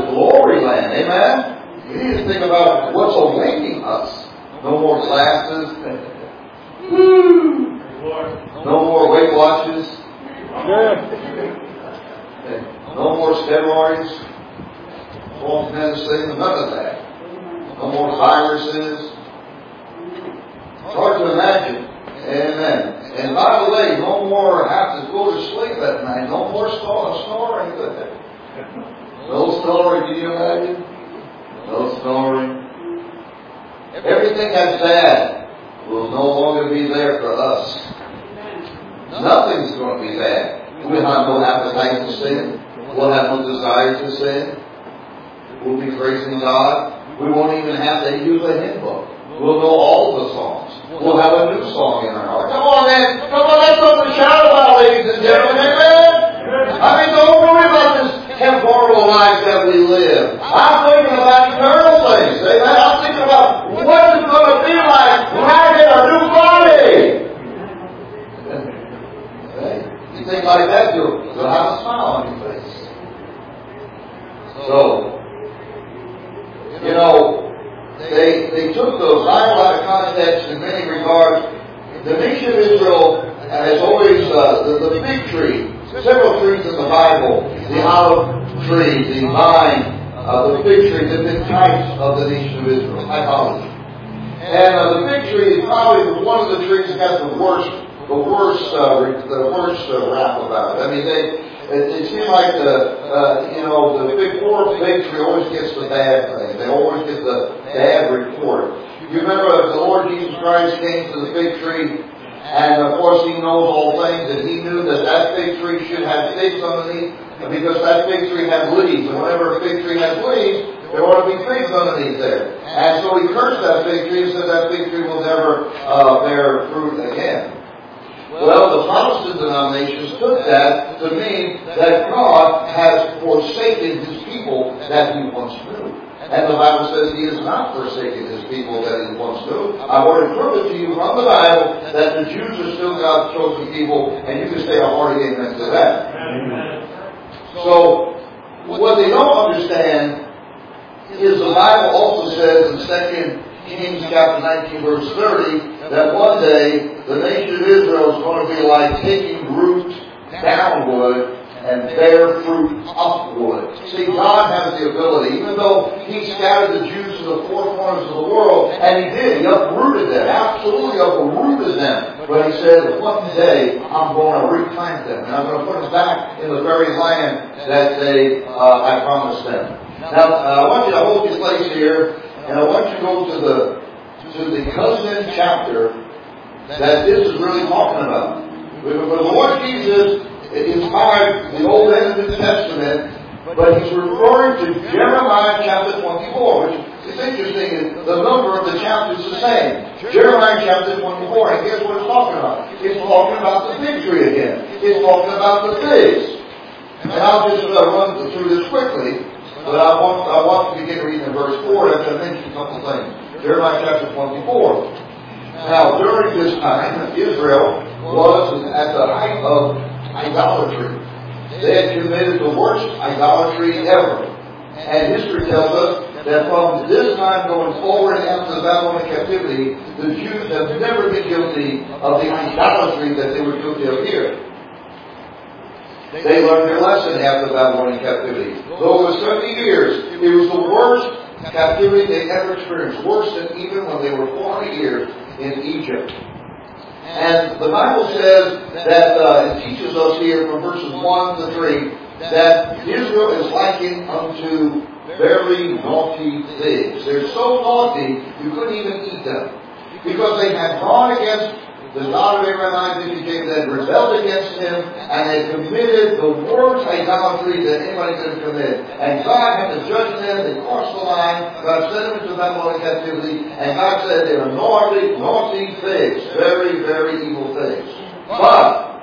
glory land. Amen? We need to think about what's awaiting us. No more glasses. No more Weight Watchers. No more steroids. False medicine. None of that. No more viruses. It's hard to imagine. Amen. And by the way, no more have to go to sleep at night. No more snoring. No snoring, can you imagine? No snoring. Everything that's bad will no longer be there for us. Nothing's going to be bad. We'll have no appetite to sin. We'll have no desire to sin. We'll be praising God. We won't even have to use a hymn book. We'll know all the songs. We'll have a new song in our heart. Come on, man. Come on, that's something to shout about, ladies and gentlemen. Amen? I mean, don't worry about this temporal life that we live. I'm thinking about eternal things. Amen? I'm thinking about what it's going to be like when I get a new body. You think like that, you'll have a smile on your face. So, you know, they took the Bible out of context in many regards. The nation of Israel has always, the fig tree, several trees in the Bible, the olive tree, the vine, the fig tree, have been types of the nation of Israel, typology. And the fig tree is probably one of the trees that has the worst rap about it. I mean, it seems like the big four fig tree always gets the bad thing. They always get the bad report. You remember the Lord Jesus Christ came to the fig tree, and of course He knows all things, and He knew that fig tree should have figs underneath, because that fig tree had leaves, and whenever a fig tree has leaves, there ought to be figs underneath there. And so He cursed that fig tree and said that fig tree will never bear fruit again. Well, the Protestant denominations took that to mean that God has forsaken His people that He once knew. And the Bible says He has not forsaken His people that He once knew. I want to prove it to you from the Bible that the Jews are still God's chosen people, and you can say a hearty amen to that. Amen. So, what they don't understand is the Bible also says in 2 Kings chapter 19 verse 30 that one day the nation of Israel is going to be like taking root downward and bear fruit upward. See, God has the ability, even though He scattered the Jews to the four corners of the world, and He did, He uprooted them, absolutely uprooted them. But He said, one day I'm going to replant them, and I'm going to put them back in the very land that I promised them. Now, I want you to hold your place here, and I want you to go to the cousin chapter that this is really talking about. But the Lord Jesus inspired the Old and the New Testament, but He's referring to Jeremiah chapter 24, which is interesting. Is the number of the chapters the same. Jeremiah chapter 24, and guess what it's talking about? It's talking about the fig tree again. It's talking about the figs. And I'll just run through this quickly. But I want to begin reading in verse 4 after I mention a couple of things. Jeremiah chapter 24. Now, during this time, Israel was at the height of idolatry. They had committed the worst idolatry ever. And history tells us that from this time going forward after the Babylonian captivity, the Jews have never been guilty of the idolatry that they were guilty of here. They learned their lesson after the Babylonian captivity. Though it was 70 years, it was the worst captivity they ever experienced. Worse than even when they were 400 years in Egypt. And the Bible says that, it teaches us here from verses 1 to 3, that Israel is likened unto very naughty figs. They're so naughty, you couldn't even eat them. Because they had gone against the God of Abraham, Isaac, and Jacob, had rebelled against Him, and had committed the worst idolatry that anybody could commit. And God had to judge them. They crossed the line. God sent them into Babylonian captivity, and God said they are naughty figs, very, very evil figs. But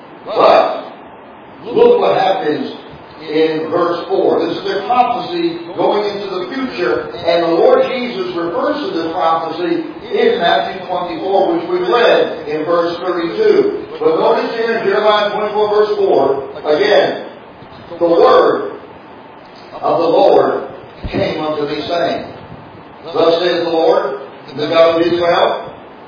look what happens in verse 4. This is their prophecy going into the future, and the Lord Jesus refers to this prophecy in Matthew 24, which we read in verse 32. But notice here in Jeremiah 24 verse 4, again, the word of the Lord came unto me, saying, Thus saith the Lord, the God of Israel,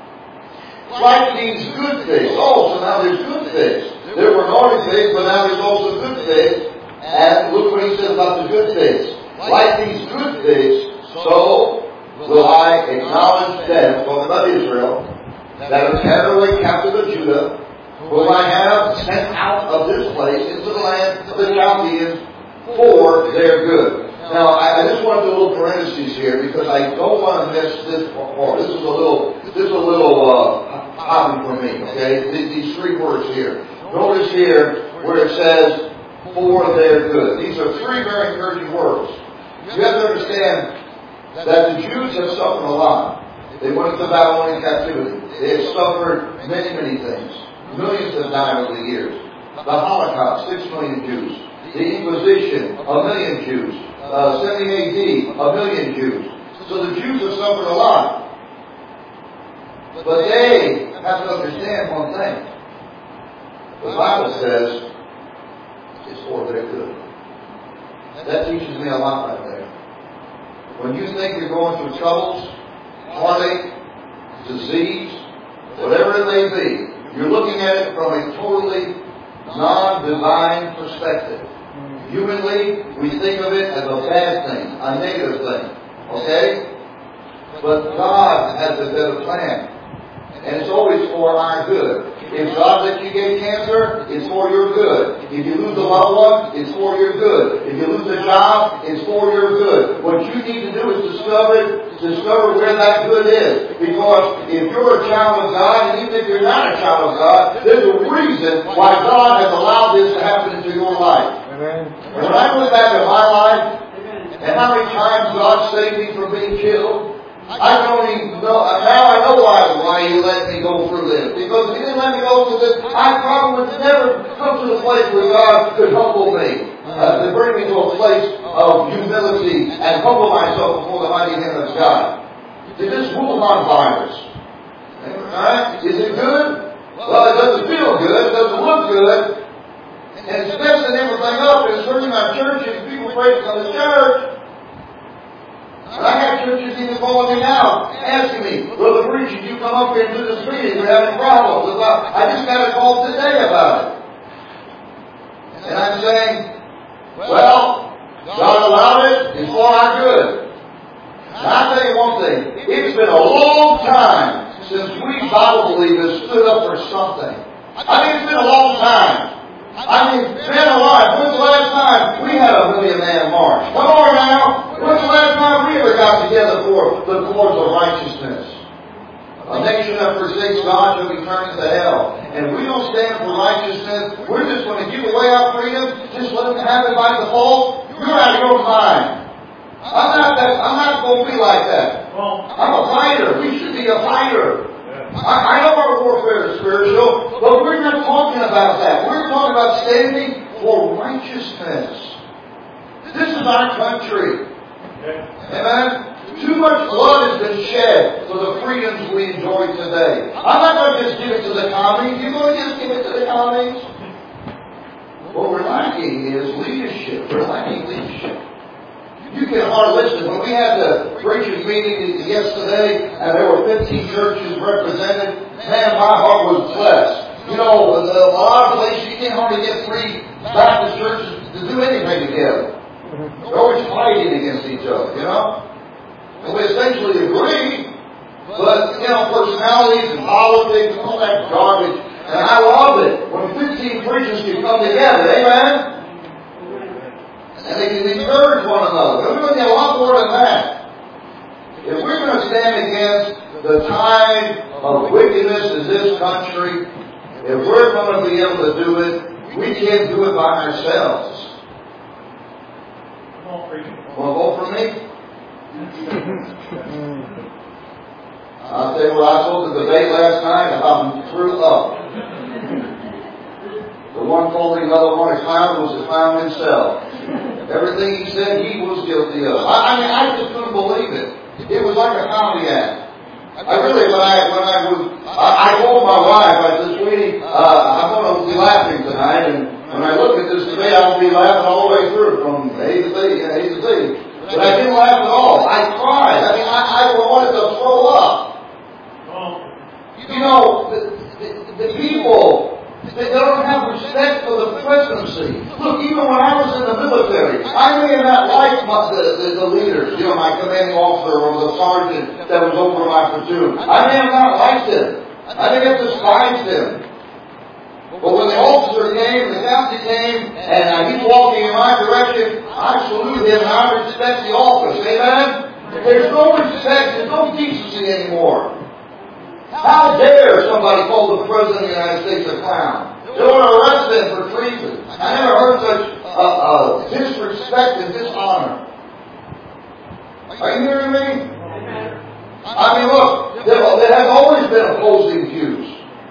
like these good figs. Oh, so now there's good figs. There were naughty figs, but now there's also good figs. And look what he says about the good figs. Like these good figs, so will I acknowledge them, talking about Israel, that are carried away captive of Judah, whom I have sent out of this place into the land of the Chaldeans for their good. Now, I just want to do a little parentheses here because I don't want to miss this part. This is a little hobby for me, okay? These three words here. Notice here where it says, for their good. These are three very encouraging words. You have to understand that the Jews have suffered a lot. They went into Babylonian captivity. They have suffered many, many things. Millions have died over the years. The Holocaust, 6 million Jews. The Inquisition, 1 million Jews. 70 AD, 1 million Jews. So the Jews have suffered a lot. But they have to understand one thing. The Bible says it's for their good. That teaches me a lot right there. When you think you're going through troubles, heartache, disease, whatever it may be, you're looking at it from a totally non-divine perspective. Humanly, we think of it as a bad thing, a negative thing. Okay? But God has a better plan. And it's always for our good. If God lets you get cancer, it's for your good. If you lose a loved one, it's for your good. If you lose a job, it's for your good. What you need to do is discover where that good is. Because if you're a child of God, and even if you're not a child of God, there's a reason why God has allowed this to happen into your life. Amen. And when I look back at my life, and how many times God saved me from being killed, I don't even know. Now I know why He let me go through this. Because if He didn't let me go through this, I probably would never come to the place where God could humble me. To bring me to a place of humility and humble myself before the mighty hand of God. Is this Wuhan virus? Alright? Is it good? Well, it doesn't feel good. It doesn't look good. And it's messing everything up. It's hurting my church and people pray to come to church. And I have churches even calling me now, asking me, Brother Preacher, you come up here and do this meeting, we're having problems. I just got a call today about it. And I'm saying, well, God allowed it, it's for our good. And I'll tell you one thing, it's been a long time since we Bible believers stood up for something. I think it's been a long time. I mean, man alive, when's the last time we had a million-man march? Come on now. When's the last time we ever got together for the cause of righteousness? A nation that forsakes God shall be turned to hell. And we don't stand for righteousness. We're just going to give away our freedom. Just let it happen by default. You're out of your mind. I'm not going to be like that. I'm a fighter. We should be a fighter. I know our warfare is spiritual, but we're not talking about that. We're talking about standing for righteousness. This is our country. Amen? Too much blood has been shed for the freedoms we enjoy today. I'm not going to just give it to the commies. You're going to just give it to the commies? What we're lacking is leadership. We're lacking leadership. You can hardly listen. When we had the preachers meeting yesterday, and there were 15 churches represented, man, my heart was blessed. You know, a lot of places you can't hardly get 3 Baptist churches to do anything together. They're always fighting against each other, you know? And we essentially agree, but, you know, personalities and politics and all that garbage. And I love it when 15 preachers can come together, amen? And they can encourage one another. We're going to get a lot more than that. If we're going to stand against the tide of wickedness in this country, if we're going to be able to do it, we can't do it by ourselves. Want to vote for me? I'll tell you what, I told the debate last night about threw up. The one told the other one a clown was the clown himself. Everything he said, he was guilty of. I just couldn't believe it. It was like a comedy act. I told my wife, I said, sweetie, I'm going to be laughing tonight, and When I look at this today, I'll be laughing all the way through, from A to Z, A to Z. But I didn't laugh at all. I cried. I mean, I wanted to throw up. You know, the people, they don't have respect for the presidency. Look, even when I was in the military, I may have not liked the leaders, you know, my commanding officer or the sergeant that was over my platoon. I may have not liked him. I may have despised him. But when the officer came, the captain came, and he's walking in my direction, I salute him and I respect the office. Amen? There's no respect, there's no decency anymore. How dare somebody call the President of the United States a clown? They want to arrest him for treason. I never heard such disrespect and dishonor. Are you hearing me? I mean, look, there has always been opposing views.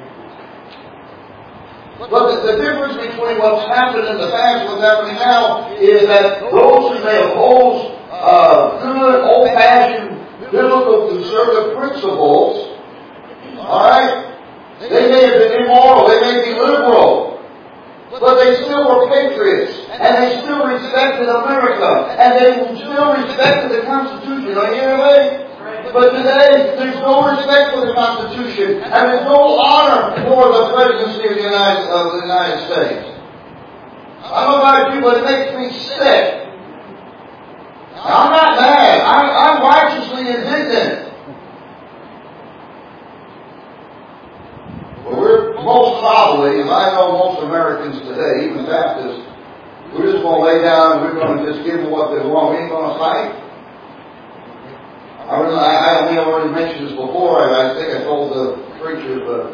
But the difference between what's happened in the past and what's happening now is that those who may oppose good, old-fashioned, biblical, conservative principles, all right, they may have been immoral, they may be liberal, but they still were patriots, and they still respected America, and they still respected the Constitution. Are you hearing me? But today, there's no respect for the Constitution, and there's no honor for the presidency of the United States. I don't know about you, but it makes me sick. Now, I'm not mad. I'm righteously indignant. But we're most probably, and I know most Americans today, even Baptists, we're just going to lay down and we're going to just give them what they want. We ain't going to fight. I may have already mentioned this before. I think I told the preachers, but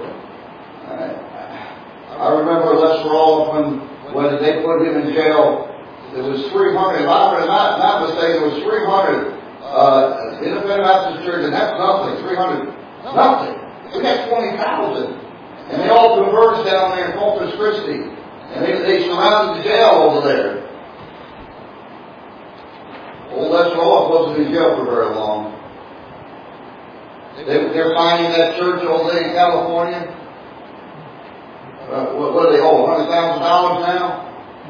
I remember Les Roll when they put him in jail. There was 300. If I'm not mistaken, there was 300 Independent Baptist Church, and that's nothing. 300, nothing. We got 20,000, and they all converged down there in Corpus Christi, and they surrounded the jail over there. Old Les Roll wasn't in jail for very long. They're finding that church over there in California. What do they owe? $100,000 now?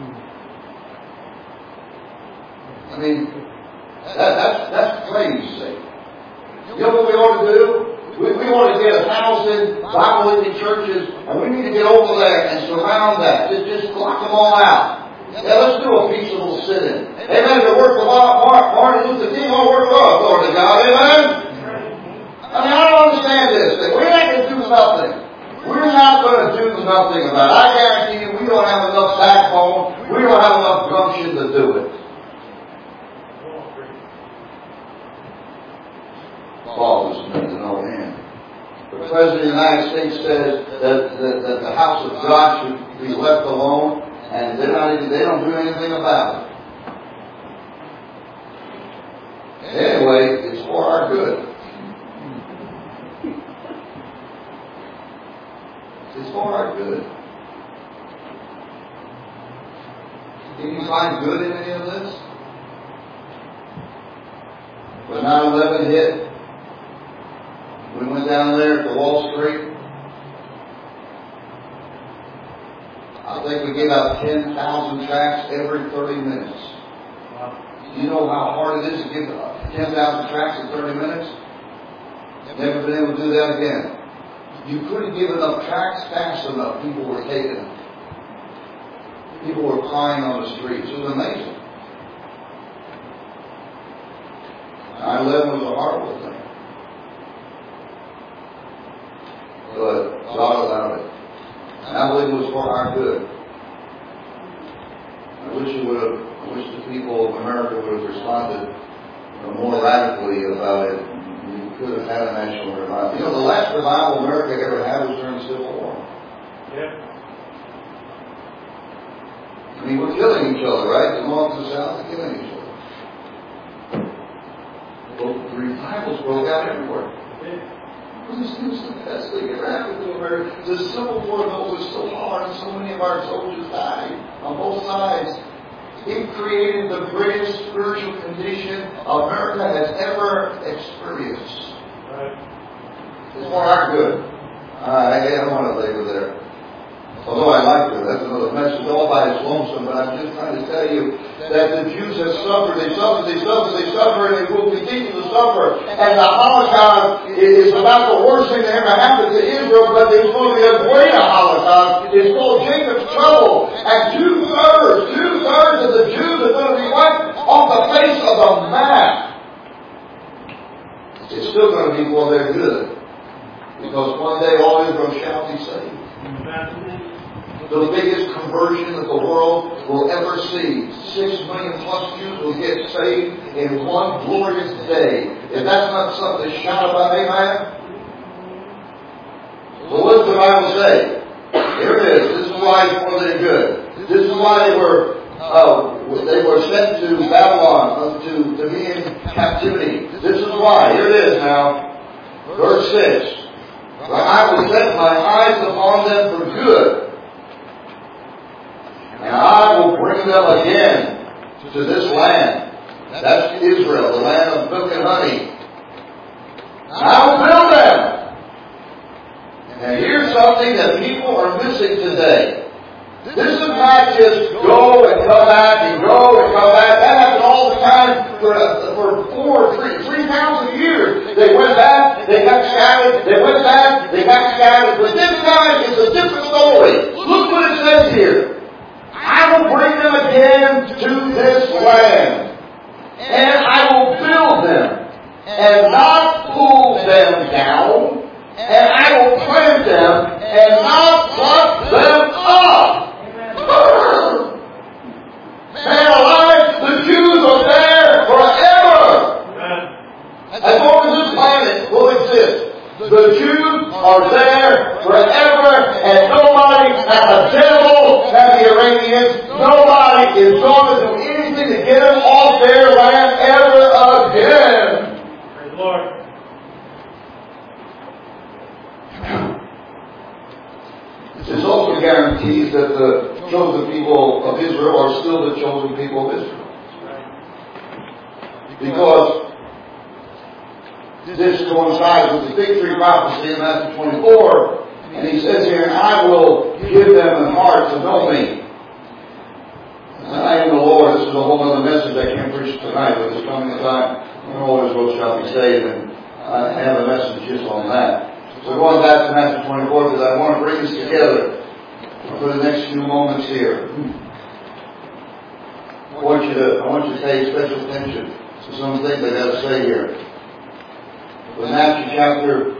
I mean, that's crazy. You know what we ought to do? We ought to get 1,000 Bible-believing churches, and we need to get over there and surround that. Just lock them all out. Yeah, let's do a peaceable sit-in. Amen. If it worked for Martin Luther King, it'll work for us, Lord to God. Amen. I mean, I don't understand this thing. We're not going to do nothing. We're not going to do nothing about it. I guarantee you, we don't have enough backbone. We don't have enough gumption to do it. Paul was meant to no end. The President of the United States says that the house of God should be left alone, and they don't do anything about it. Anyway, it's for our good. It's for our good. Can you find good in any of this? When 9/11 hit, we went down there to Wall Street. I think we gave out 10,000 tracts every 30 minutes. Do you know how hard it is to give 10,000 tracts in 30 minutes? Never been able to do that again. You couldn't give enough tracts fast enough. People were taking them. People were crying on the streets. It was amazing. 9/11 was a horrible thing. But God allowed it. And I believe it was for our good. I wish the people of America would have responded more radically about it. We could have had a national revival. You know, the last revival America ever had was during the Civil War. Yeah. I mean, we're killing each other, right? The North and the South are killing each other. Well, the revivals broke out everywhere. This is the best thing ever happened to America. The Civil War, though, was so hard, and so many of our soldiers died on both sides. It created the greatest spiritual condition America has ever experienced. Right. It's for our good. I don't want to labor there. Although I like it, that's another message all by its lonesome, but I'm just trying to tell you that the Jews have suffered, they suffer, and they will continue to suffer. And the Holocaust is about the worst thing that ever happened to Israel, but there's going to be a greater Holocaust. It's called Jacob's Trouble. And two-thirds of the Jews are going to be wiped off the face of the map. It's still going to be for their good. Because one day all Israel shall be saved. The biggest conversion that the world will ever see. 6 million plus Jews will get saved in one glorious day. If that's not something to shout about, amen? So what does the Bible say? Here it is. This is why it's for their good. This is why they were sent to Babylon to be in captivity. This is why. Here it is now. Verse 6. For I will set my eyes upon them for good. And I will bring them again to this land. That's Israel, the land of milk and honey. And I will build them. And here's something that people are missing today. This is not just go and come back and go and come back. That happened all the time for 3,000 years. They went back, they got scattered, they went back, they got scattered. But this time it's a different story. Look what it says here. I will bring them again to this land, and I will build them, and not pull them down, and I will plant them, and not pluck them up. Man alive, the Jews are there forever. As long as this planet will exist, the Jews are there forever, and nobody, not the devil, not the Iranians, nobody is going to do anything to get them off their land ever again. Praise the Lord. This also guarantees that the chosen people of Israel are still the chosen people of Israel. Because this coincides with the fig tree prophecy in Matthew 24. And he says here, and I will give them a heart to know me. And I am the Lord. This is a whole other message I can't preach tonight, but there's coming a time when all Israel shall be saved, and I have a message just on that. So going back to Matthew 24, because I want to bring this together for the next few moments here. I want you to pay special attention to some things I got to say here. In Matthew chapter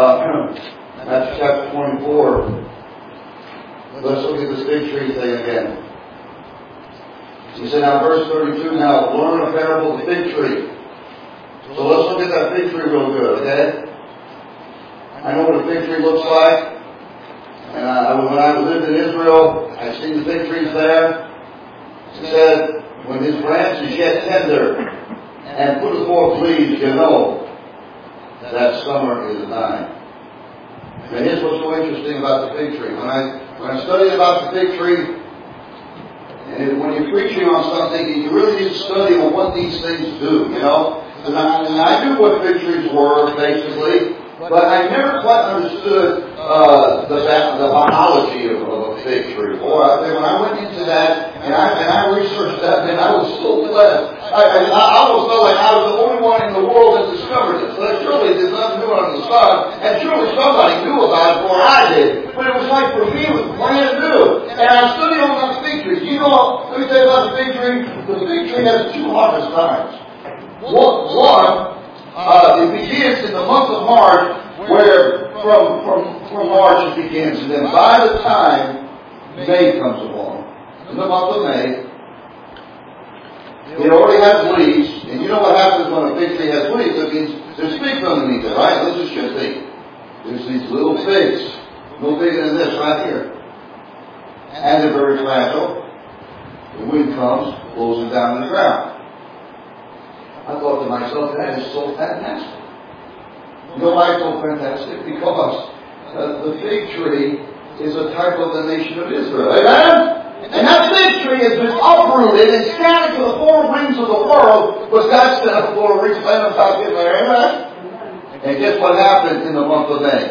24, let's look at this fig tree thing again. He said, now verse 32, now learn a parable of the fig tree. So let's look at that fig tree real good, okay? I know what a fig tree looks like. And when I lived in Israel, I seen the fig trees there. It said, when his branch is yet tender and putteth forth leaves, you know that summer is nigh. And here's what's so interesting about the fig tree. When I studied about the fig tree, and when you're preaching on something, you really need to study on what these things do, you know. And I knew what fig trees were, basically, but I never quite understood the biology of a fig tree. Boy, I think when I went into that and I researched that, man, I was so blessed. I almost felt like I was the only one in the world that discovered it. So surely there's nothing new under the sun, and surely somebody knew about it before I did. But it was like for me, it was brand new. And I studied on that fig tree. You know, let me tell you about the fig tree. The fig tree has two harvest times. One, it begins in the month of March, where from March it begins, and then by the time May comes along, in the month of May, it already has leaves, and you know what happens when a fig tree has leaves? It means there's figs underneath it, right? This is your thing. There's these little figs, no bigger than this right here, and they're very fragile. The wind comes, blows them down to the ground. I thought to myself, that is so fantastic. You know why it's so fantastic? Because the fig tree is a type of the nation of Israel. Amen? And that fig tree has been uprooted and scattered to the four winds of the world, but God set up for a reach plant on top of there. Amen? And guess what happened in the month of May?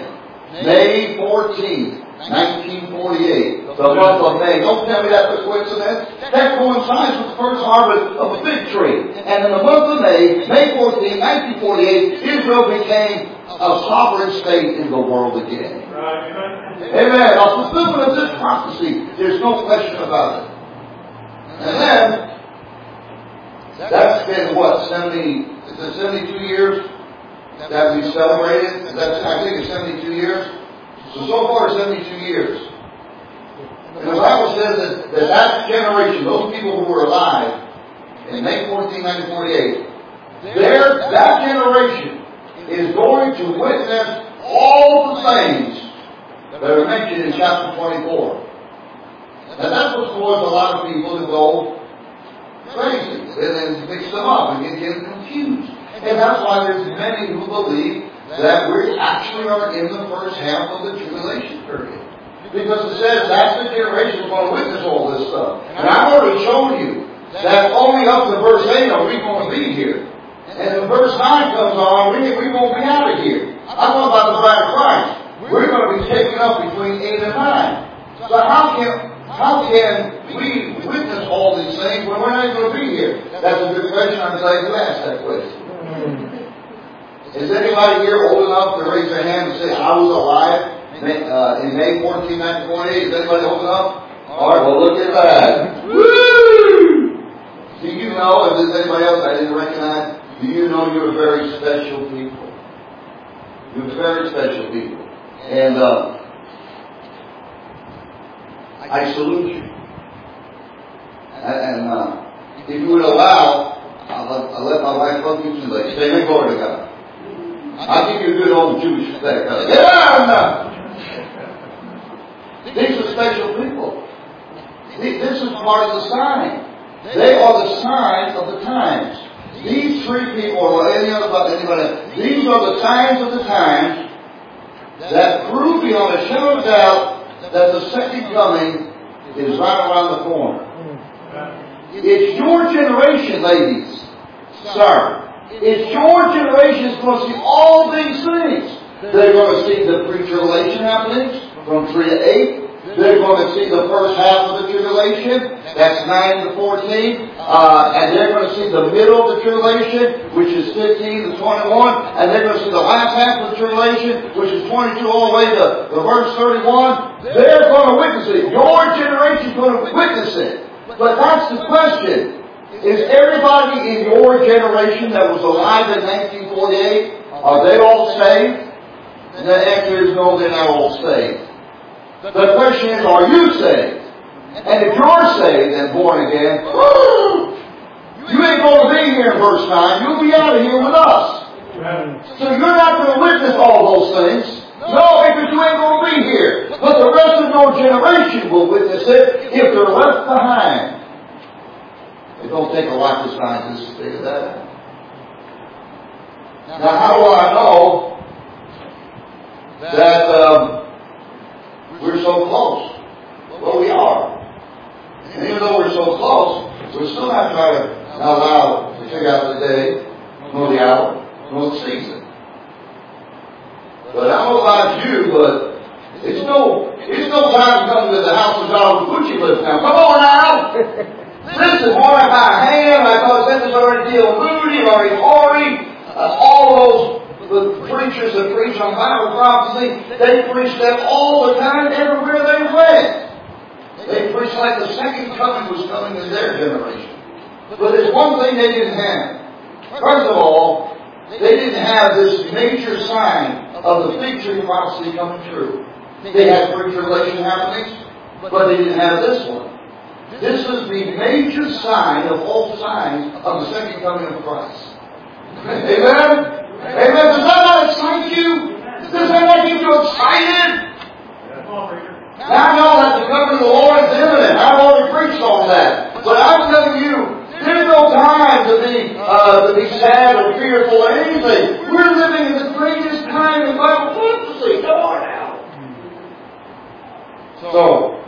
May 14th, 1948. The month of May. Don't tell me that's a coincidence. That coincides with the first harvest of a fig tree. And in the month of May 14th, 1948, Israel became a sovereign state in the world again. Amen. A fulfillment of this prophecy. There's no question about it. And then, that's been what, 72 years that we celebrated? I think it's 72 years. So far 72 years. And the Bible says that generation, those people who were alive in May 14, 1948, that generation is going to witness all the things that are mentioned in chapter 24. And that's what caused a lot of people to go crazy and mix them up and get confused. And that's why there's many who believe that we actually are in the first half of the tribulation period. Because it says that's the generation that's going to witness all this stuff. And I've already shown you that only up to verse 8 are we going to be here. And when verse 9 comes on, we're going to be out of here. I'm talking about the bride of Christ. We're going to be taken up between 8 and 9. So how can we witness all these things when we're not going to be here? That's a good question. I'm glad you asked that question. Is anybody here old enough to raise their hand and say, I was alive in May 14, 1948? Is anybody old enough? All right, well, look at that. Woo! Do you know, if there's anybody else I didn't recognize, do you know you're very special people? You're very special people. And I salute you. And if you would allow, I'll let my wife love you today. Say, glory to God. I'll give you a good old Jewish respect. Yeah! These are special people. This is part of the sign. They are the signs of the times. These three people, or anybody, these are the signs of the times that prove beyond a shadow of doubt that the second coming is right around the corner. It's your generation, ladies. Sir. It's your generation that's going to see all these things. They're going to see the pre-tribulation happenings from 3 to 8. They're going to see the first half of the tribulation. That's 9 to 14. And they're going to see the middle of the tribulation, which is 15 to 21. And they're going to see the last half of the tribulation, which is 22 all the way to verse 31. They're going to witness it. Your generation is going to witness it. But that's the question. Is everybody in your generation that was alive in 1948, are they all saved? And the answer is no, they're not all saved. The question is, are you saved? And if you're saved and born again, you ain't going to be here in verse 9. You'll be out of here with us. So you're not going to witness all those things. No, because you ain't going to be here. But the rest of your generation will witness it if they're left behind. It don't take a rocket scientist to figure that out. Now, how do I know that we're so close? Well, we are. And even though we're so close, we're still not trying to allow to figure out the day, nor the hour, nor the season. But I don't know about you, but it's no time to come to the house of God with Gucci lips now. Come on now! Listen, boy, if I ham, I thought that was already deal Moody, already Horry, all those preachers that preach on Bible prophecy, they preach that all the time, everywhere they went. They preached like the second coming was coming in their generation. But there's one thing they didn't have. First of all, they didn't have this major sign of the fig tree prophecy coming true. They had pre-tribulation happenings, but they didn't have this one. This is the major sign of all signs of the second coming of Christ. Amen? Amen. Does that not excite you? Does that not get you excited? Now I know that the coming of the Lord is imminent. I've already preached on that. But I'm telling you, there's no time to be sad or fearful or anything. We're living in the greatest time in Bible prophecy. Come on now. So,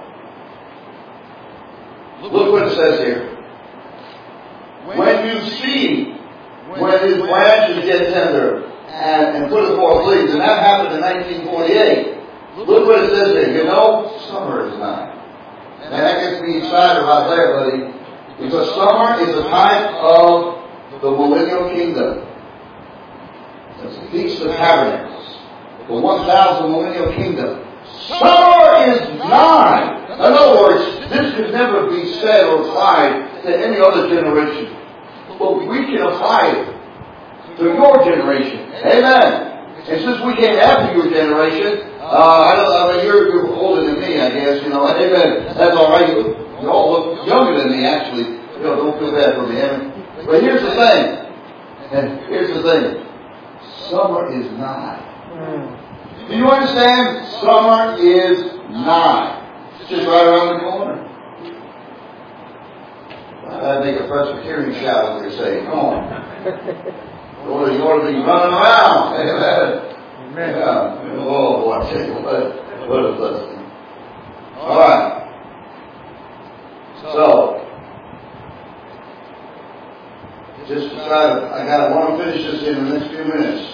look what it says here. When you see, when his branches get tender, and put it forth leaves. And that happened in 1948. Look what it says here. You know, summer is nigh. And that gets me excited right there, buddy. Because summer is a type of the millennial kingdom. It's the Feast of Tabernacles. The 1,000 millennial kingdom. Summer is nigh. In other words, this could never be said or applied to any other generation. But we can apply it to your generation. Amen. And since we came after your generation, I mean, you're older than me, I guess, you know. Amen. That's all right. You all look younger than me, actually. You know, don't feel bad for me. Amen. But here's the thing. Summer is nigh. Do you understand? Summer is nigh. It's just right around the corner. I'd make a Presbyterian shout what they're saying. Come on. You ought to be running around. Amen. Amen. Yeah. Oh, boy, I tell you what a blessing. All right. So, just decided I want to finish this in the next few minutes.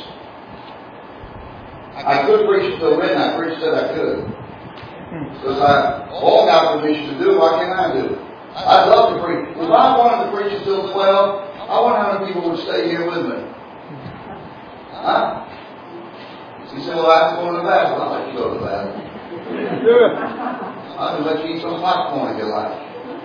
I could preach until midnight. Preacher said I could. Because all got permission to do, why can't I do it? I'd love to preach. If I wanted to preach until 12, I wonder how many people would stay here with me. Huh? He said, well, I have to go to the bathroom. I'll let you go to the bathroom. I'll let you eat some popcorn if you like.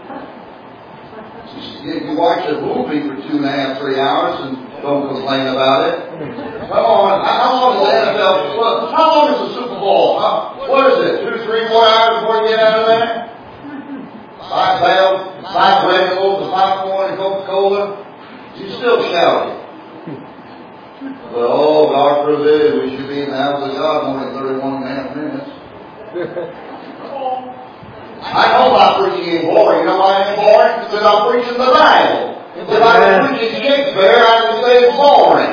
You watch a movie for 2.5, 3 hours and don't complain about it. Come on. How long is the NFL? How long is the Super Bowl? What is it? 2, 3, 4 hours before you get out of there? 5 Red Bulls, the popcorn, and Coca-Cola. You still shouting. But oh, God forbid, we should be in the house of God only 31.5 minutes. I know my preaching ain't boring. You know why it ain't boring? Because I'm preaching the Bible. If I was preaching Shakespeare, I would say it's boring.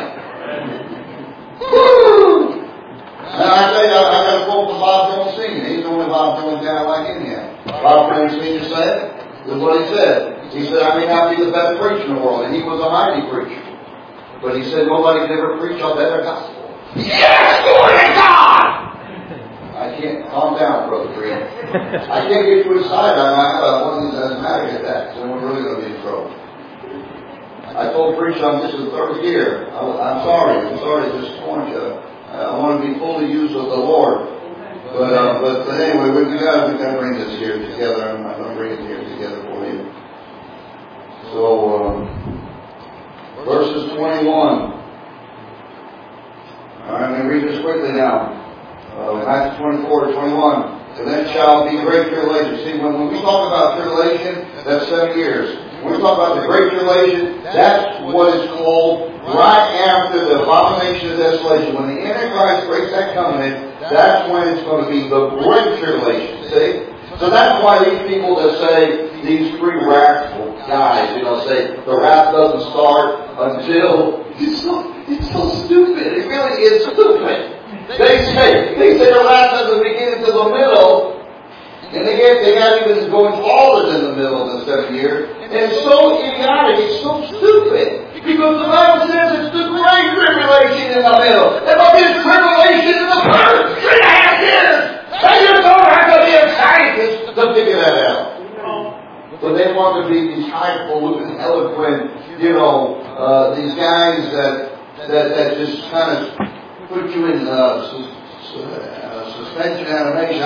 Woo! And I tell you, I got a quote from Bob Jones Sr. He's the only Bob Jones guy like in here. Bob Jones Sr. said, this is what he said. He said, I may not be the best preacher in the world, and he was a mighty preacher. But he said, nobody's ever preached a better gospel. Yes, glory to God! I can't, calm down, Brother Green. I can't get too excited. I have one of these asthmatic attacks, and we're really going to be in trouble. I told preacher this is the third year. I'm sorry to disappoint you. I want to be fully used of the Lord. But anyway, we got to bring this here together. I'm going to bring it here together for you. So, verses 21. All right, I'm going to read this quickly now. Acts 24 to 21. And then shall be great tribulation. See, when we talk about tribulation, that's 7 years. When we talk about the great tribulation, that's what is called right after the abomination of desolation. When the Antichrist breaks that covenant, that's when it's going to be the great tribulation. See? So that's why these people that say, these pre-wrathful guys, say the wrath doesn't start until it's so stupid. It really is stupid. They say the wrath doesn't begin until the middle, and they got even going farther than the middle of the 7 years. And it's so idiotic, it's so stupid, because the Bible says it's the great tribulation in the middle. And what is tribulation in the first 3.5 years? And you don't have to be a scientist to figure that out. But they want to be these highfalutin, eloquent, these guys that just kind of put you in suspension animation.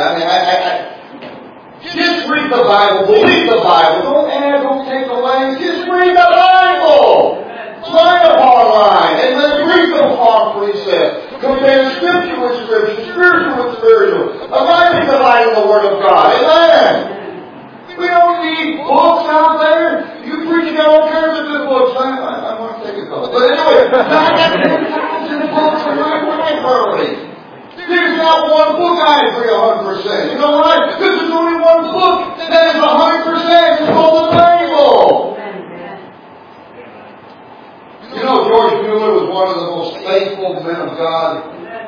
Just read the Bible, believe the Bible. Don't add, don't take away. Just read the Bible. Line upon line. And then read them upon precept. Compare Scripture with Scripture, spiritual with spiritual. Abiding the Word of God. Amen. We don't need books out there. You preach all kinds of good books. I want to take a couple. But anyway, I got 10,000 books in my library. There's not one book I agree 100%. You know why? Because there's only one book that is 100%. It's called the Bible. George Mueller was one of the most faithful men of God.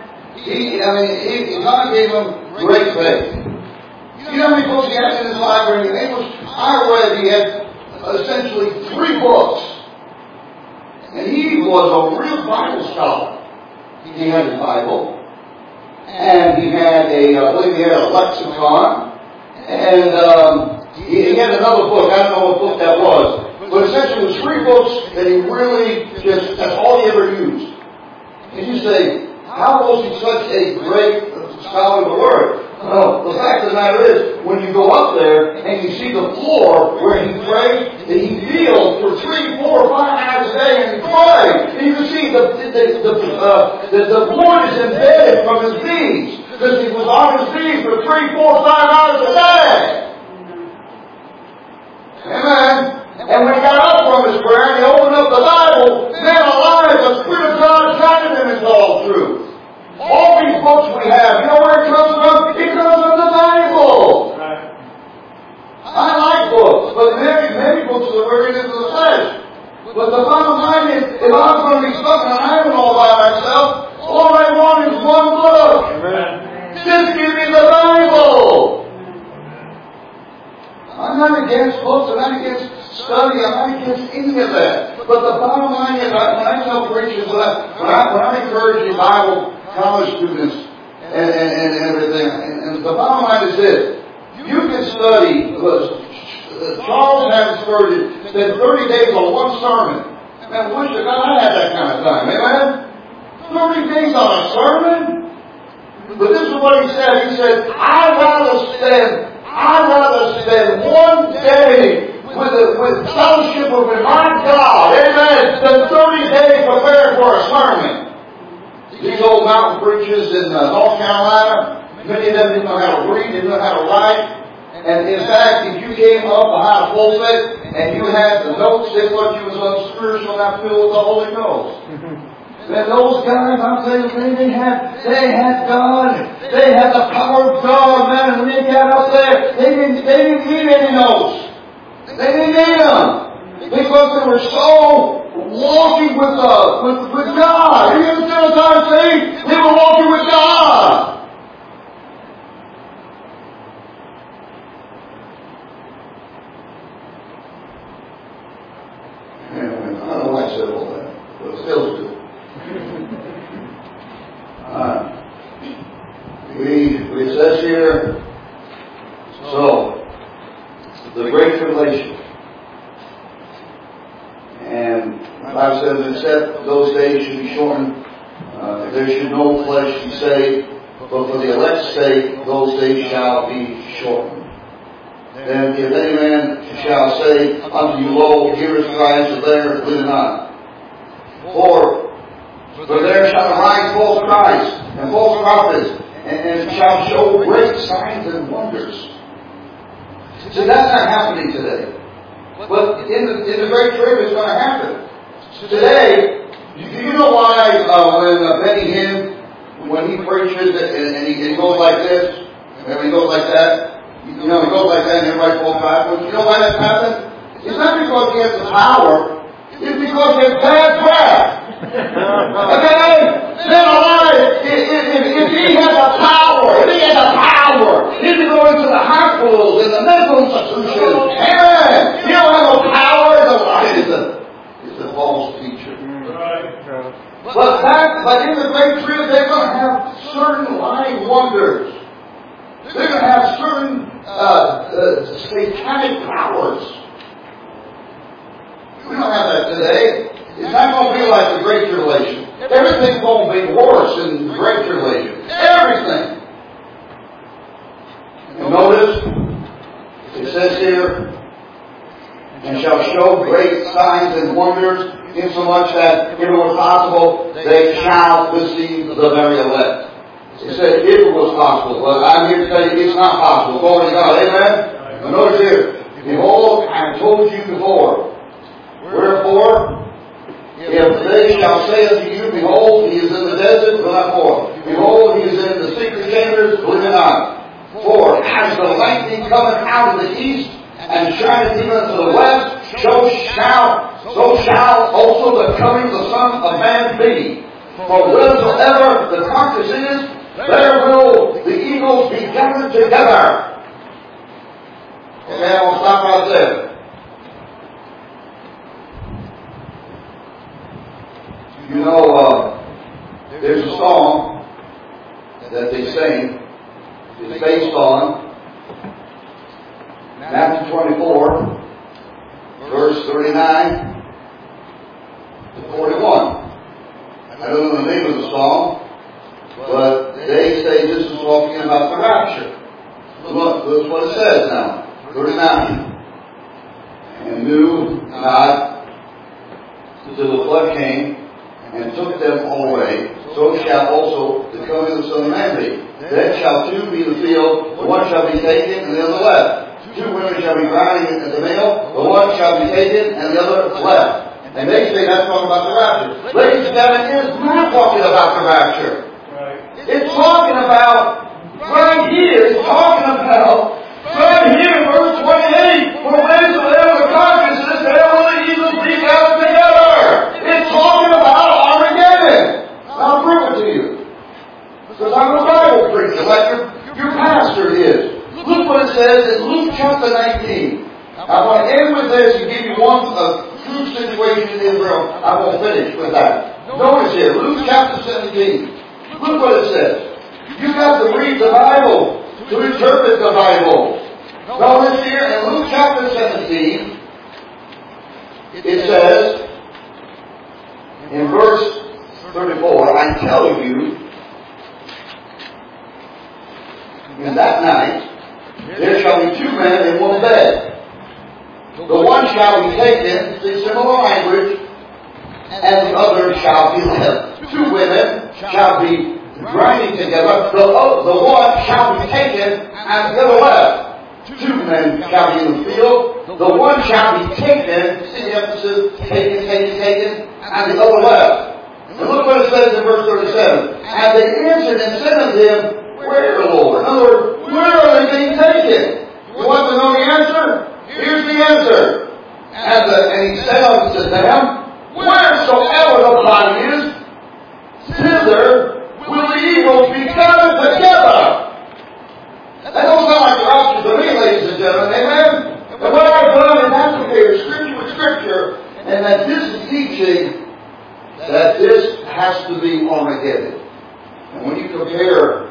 God gave him great faith. You know how many books he had in his library? I read he had essentially 3 books. And he was a real Bible scholar. He had his Bible. And he had I believe he had a lexicon. And he had another book. I don't know what book that was. But essentially it was 3 books that he really that's all he ever used. And you say, how was he such a great scholar of the Word? Well, the fact of the matter is, when you go up there and you see the floor where he prays, that he kneels for 3, 4, 5 hours a day and he prays. And you can see the wood is embedded from his knees because he was on his knees for 3, 4, 5 hours a day. Amen. And when he got up from his prayer and he opened up the Bible, man alive, the Spirit of God guided him into all truth. All these books we have, you know where it comes from? It comes from the Bible. Right. I like books, but many books are working into the flesh. But the bottom line is, if I'm going to be stuck on an island all by myself, all I want is one book. Amen. Just give me the Bible. I'm not against books, I'm not against study, I'm not against any of that. But the bottom line is, when I tell preachers, when I'm encouraging Bible college students and everything, and the bottom line is this: you can study. Charles Hammond spent 30 days on one sermon. Man, wish to God I had that kind of time. Amen? 30 days on a sermon? But this is what he said. He said, I'd rather spend one day with fellowship with my God, amen, than 30 days preparing for a sermon. These old mountain preachers in North Carolina, many of them didn't know how to read, didn't know how to write. And in fact, if you came up behind a pulpit and you had the notes, they thought you was unspiritual, not filled with the Holy Ghost. And those guys, I'm telling you, they had God. They had the power of God, man. And when they got up there, they didn't need any notes. They didn't need them. Because they were so walking with God. You understand what I'm saying? They were walking with God. Anyway, I don't know why I said all that, but it feels good. It says here, so, the Great Tribulation. And the Bible says, except those days should be shortened, there should no flesh be saved, but for the elect's sake, those days shall be shortened. Then if any man shall say unto you, Lo, here is Christ, and there believe not. For there shall arise false Christs and false prophets, and shall show great signs and wonders. See, that's not happening today. But in the Great Tribulation, it's going to happen. Today, do you know why when Benny Hinn, when he preaches and he goes like this, and he goes like that, he goes like that and everybody falls backwards. You know why that's happened? It's not because he has the power. It's because he has bad breath. Okay? Then alive, if he has the power, if he goes into the hospitals and the medical institutions, amen. You don't have no power. It's a false teacher. But in the Great Tribulation, they're going to have certain lying wonders. They're going to have certain satanic powers. We don't have that today. It's not going to be like the Great Tribulation. Everything's going to be worse in the Great Tribulation. Everything. And notice, it says here, and shall show great signs and wonders, insomuch that, if it was possible, they shall deceive the very elect. It said, if it was possible. But I'm here to tell you, it's not possible. Glory to God. Amen? Now notice here, behold, I have told you before. Wherefore, if they shall say unto you, behold, he is in the desert, believe not for. Behold, he is in the secret chambers, believe not. For as the lightning cometh out of the east, and shineth even to the west, so shall also the coming of the Son of Man be. For wheresoever the carcass is, there will the eagles be gathered together. Okay, I'll stop right there. There's a song that they sing. It's based on Matthew 24, verse 39 to 41. I don't know the name of the song, but they say this is talking about the rapture. Look, that's what it says now. 39. And knew not till the flood came and took them all away. So shall also the coming of the Son of Man be. Then shall two be in the field, the one shall be taken and the other left. Two women shall be grinding at the mill, the one shall be taken and the other left. And they say that's talking about the rapture. Ladies and gentlemen, it is not talking about the rapture. It's talking about, right here, it's talking about, right here in verse 28, for whensoever the consciousness, there will the evils be gathered together. It's talking about Armageddon. I'll prove it to you. Because I'm a Bible preacher, like your pastor is. Look what it says in Luke chapter 19. I want to end with this and give you one true situation in Israel. I won't finish with that. Notice here, Luke chapter 17. Look what it says. You've got to read the Bible to interpret the Bible. Notice here in Luke chapter 17, it says in verse 34, I tell you, in that night, there shall be two men in one bed. The one shall be taken, see similar language, and the other shall be left. Two women shall be grinding together. The one shall be taken, and the other left. Two men shall be in the field. The one shall be taken, see the emphasis, taken, and the other left. And look what it says in verse 37. And they answered and said unto him, Where, Lord? In other words, where are they being taken? You want to know the answer? Here's the answer. And he said unto them, Wheresoever the body is, thither will the evils be gathered together. That don't sound like the rapture to me, ladies and gentlemen. Amen? And what I've done is applicated Scripture with Scripture, and that this is teaching that this has to be Armageddon. And when you compare,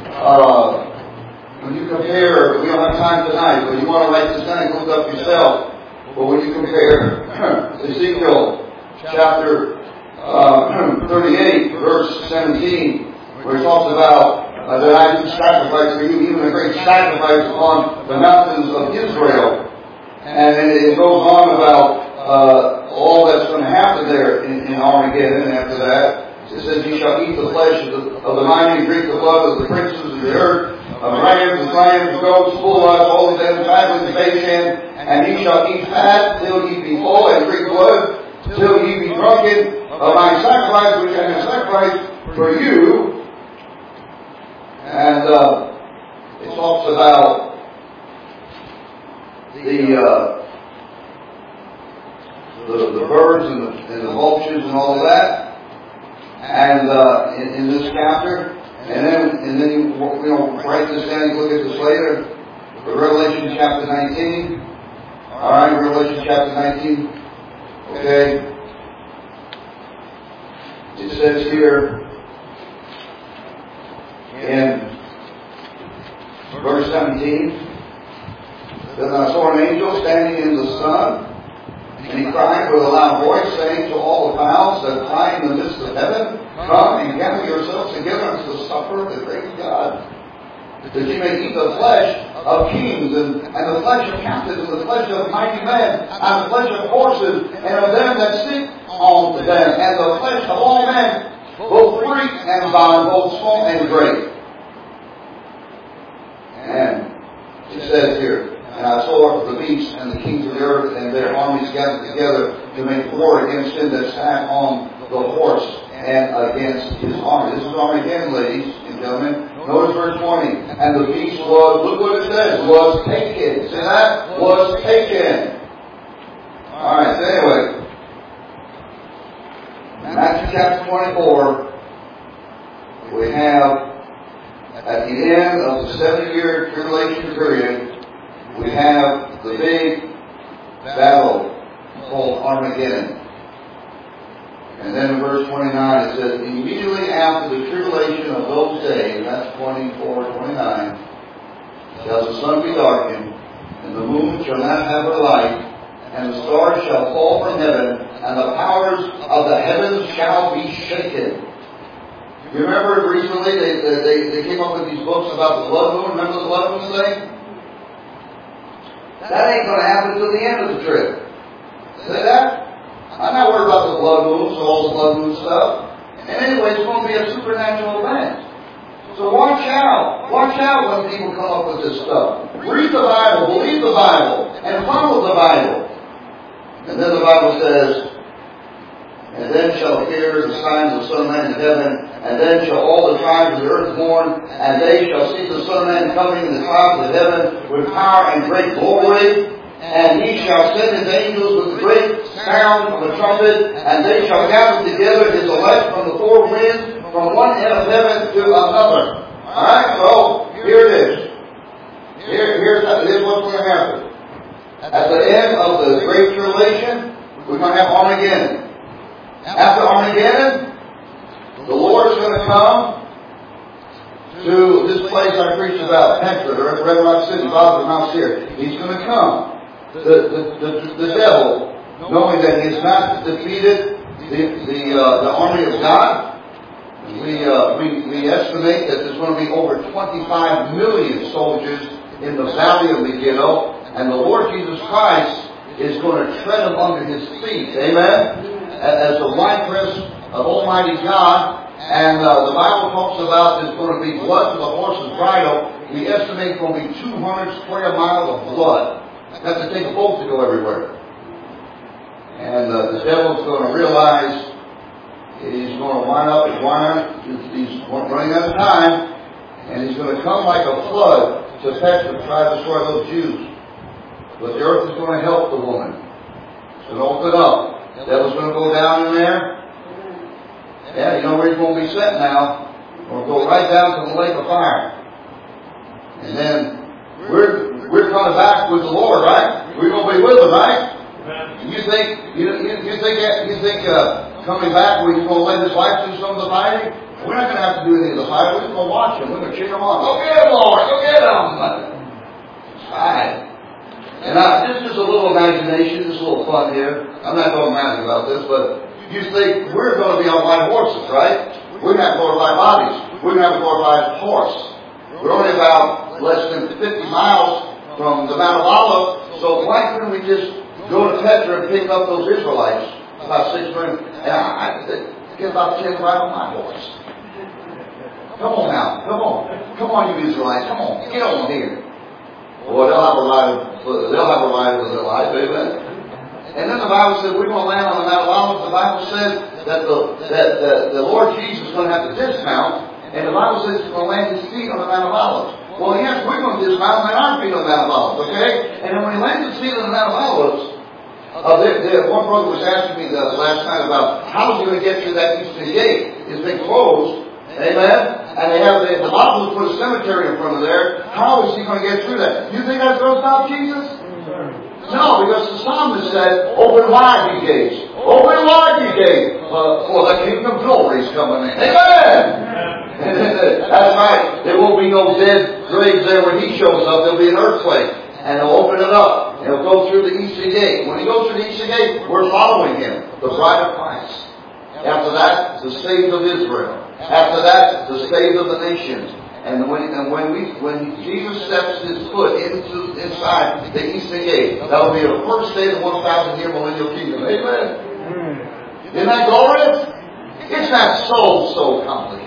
we don't have time tonight, but you want to write this down and look up yourself. But when you compare Ezekiel chapter 38, verse 17, where it talks about that I do sacrifice for you, even a great sacrifice upon the mountains of Israel. And then it goes on about all that's going to happen there in Armageddon. And after that, it says, You shall eat the flesh of the mighty and drink the blood of the princes of the earth, of rams, lambs, goats, bullocks, all of them, fatlings, and Bashan, and ye shall eat fat till ye be full, and drink blood till ye be drunken of my sacrifice, which I have sacrificed for you. And it talks about the birds and the vultures and all of that, and in this chapter. And then you write this down, you look at this later. Revelation chapter 19. Alright, Revelation chapter 19. Okay. It says here in verse 17, Then I saw an angel standing in the sun, and he cried with a loud voice, saying to all the fowls that fly in the midst of heaven, Come and gather yourselves together unto the supper of the great God, that ye may eat the flesh of kings, and the flesh of captains, and the flesh of mighty men, and the flesh of horses, and of them that sit on them, and the flesh of all men, both free and bond, both small and great. And it says here, And I saw the beasts and the kings of the earth and their armies gathered together to make war against him that sat on the horse and against his army. This is Armageddon, ladies and gentlemen. Notice verse 20. And the beast was, look what it says, was taken. See that? Was taken. Alright, so anyway. Matthew chapter 24, we have, at the end of the 7-year tribulation period, we have the big battle called Armageddon. And then in verse 29 it says, immediately after the tribulation of those days, that's 24, 29, shall the sun be darkened, and the moon shall not have her light, and the stars shall fall from heaven, and the powers of the heavens shall be shaken. You remember recently they came up with these books about the blood moon? Remember the blood moon thing? That ain't going to happen until the end of the trip. Say that? I'm not worried about the blood moons, all the blood moon stuff. And anyway, it's going to be a supernatural event. So watch out. Watch out when people come up with this stuff. Read the Bible, believe the Bible, and follow the Bible. And then the Bible says, and then shall appear the signs of the Son of Man in heaven, and then shall all the tribes of the earth mourn, and they shall see the Son of Man coming in the clouds of heaven with power and great glory. And he shall send his angels with a great sound of a trumpet, and they shall gather together his elect from the four winds, from one end of heaven to another. Alright, so here it is. Here's what's going to happen. At the end of the Great Tribulation, we're going to have Armageddon. After Armageddon, the Lord's going to come to this place I preached about, Petra, or Red Rock City, Bob's house here. He's going to come. The devil, knowing that he has not defeated the army of God, we estimate that there's going to be over 25 million soldiers in the valley of Megiddo, and the Lord Jesus Christ is going to tread them under his feet. Amen? As the winepress of Almighty God. And the Bible talks about there's going to be blood to the horse's bridle. We estimate it's going to be 200 square miles of blood. That's to take a boat to go everywhere. And the devil's going to realize he's going to wind up he's running out of time, and he's going to come like a flood to Petra to try to destroy those Jews. But the earth is going to help the woman. It's going to open up. The devil's going to go down in there. Yeah, you know where he's going to be sent now. We're going to go right down to the lake of fire. And then we're coming back with the Lord, right? We're going to be with him, right? You think coming back we're going to let his wife do some of the fighting? We're not going to have to do any of the fighting. We're just going to watch him. We're going to cheer him on. Go get him, Lord. Go get him. Right. And this is a little imagination. This is a little fun here. I'm not dogmatic about this, but you think we're going to be on white horses, right? We're going to have glorified bodies. We're going to have a glorified horse. We're only about less than 50 miles from the Mount of Olives, so why couldn't we just go to Petra and pick up those Israelites? About 6 men, and I get about 10 right on my horse. Come on now, come on, you Israelites, come on, get on here. Boy, they'll have a ride with their life, amen. And then the Bible says we're going to land on the Mount of Olives. The Bible says that the Lord Jesus is going to have to dismount, and the Bible says he's going to land his feet on the Mount of Olives. Well, yes, we're going to dismount and land our feet on the Mount of Olives, okay? And then when he lands his feet on the Mount of Olives, one brother was asking me last night about how is he going to get through that eastern gate. It's been closed, amen? And they have the Bible put a cemetery in front of there. How is he going to get through that? You think that's going to stop Jesus? No, because the psalmist said, open wide ye gates. Open wide ye gates. For the kingdom of glory is coming in. Amen! That's right. There won't be no dead graves there when he shows up. There'll be an earthquake. And he'll open it up. And he'll go through the eastern gate. When he goes through the eastern gate, we're following him. The bride of Christ. After that, the saved of Israel. After that, the saved of the nations. And when Jesus steps his foot inside the eastern gate, that'll be the first day of the 1,000-year millennial kingdom. Amen. Isn't that glorious? It's not so complicated.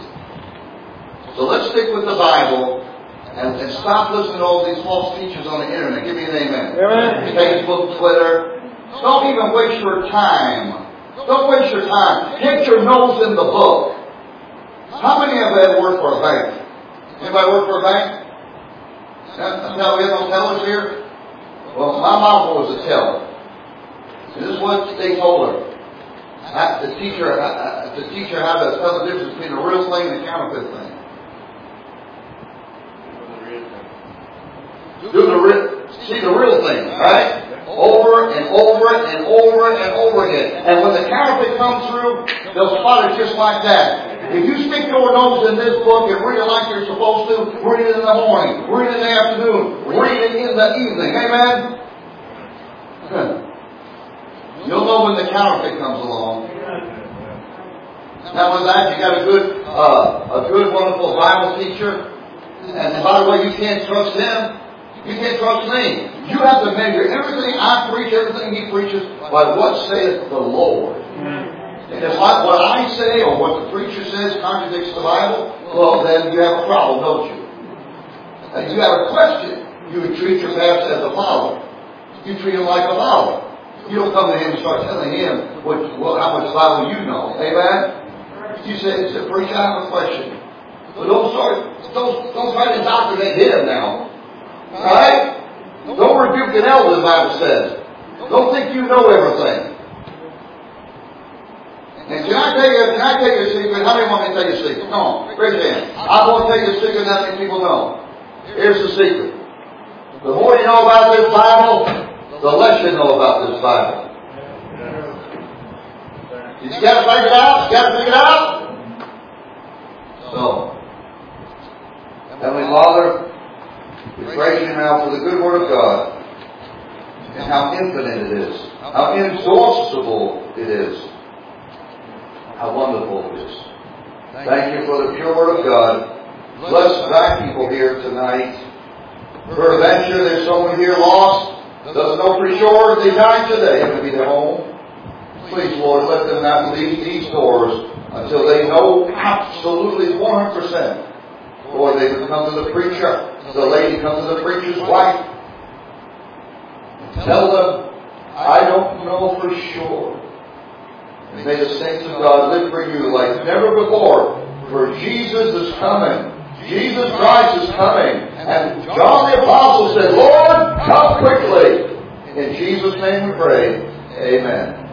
So let's stick with the Bible and stop listening to all these false teachers on the internet. Give me an amen. Amen. Facebook, Twitter. Don't even waste your time. Don't waste your time. Get your nose in the book. How many of them work for a bank? Anybody work for a bank? Now we have no tellers here? Well, my mom was a teller. And this is what they told her. To teach her how to tell the difference between a real thing and a counterfeit thing. See the real thing, right? over and over and over and over again. And when the counterfeit comes through, they'll spot it just like that. If you stick your nose in this book and read it like you're supposed to, read it in the morning, read it in the afternoon, read it in the evening. Amen? You'll know when the counterfeit comes along. Now with that, you got a good, wonderful Bible teacher. And by the way, you can't trust him. You can't trust me. You have to measure everything I preach, everything he preaches, by what saith the Lord. And if what I say or what the preacher says contradicts the Bible, well, then you have a problem, don't you? And if you have a question, you would treat your pastor as a follower. You treat him like a follower. You don't come to him and start telling him how much Bible you know. Amen? You say, preacher, I have a question. But don't try to indoctrinate him now. Alright? Don't rebuke an elder, the Bible says. Don't think you know everything. And can I tell you a secret? How many want me to tell you a secret? Come on, raise your hand. I'm going to tell you a secret that many people know. Here's the secret. The more you know about this Bible, the less you know about this Bible. You got to figure it out? You got to figure it out? So, Heavenly Father, we praise you now for the good Word of God and how infinite it is, how inexhaustible it is, how wonderful it is. Thank you for the pure Word of God. Bless thy people here tonight. Peradventure there's someone here lost, doesn't know for sure if they died today, it would be their home. Please, Lord, let them not leave these doors until they know absolutely 100%. Lord, they would come to the preacher, the lady come to the preacher's wife, and tell them, I don't know for sure. And may the saints of God live for you like never before, for Jesus is coming. Jesus Christ is coming. And John the Apostle said, Lord, come quickly. In Jesus' name we pray. Amen.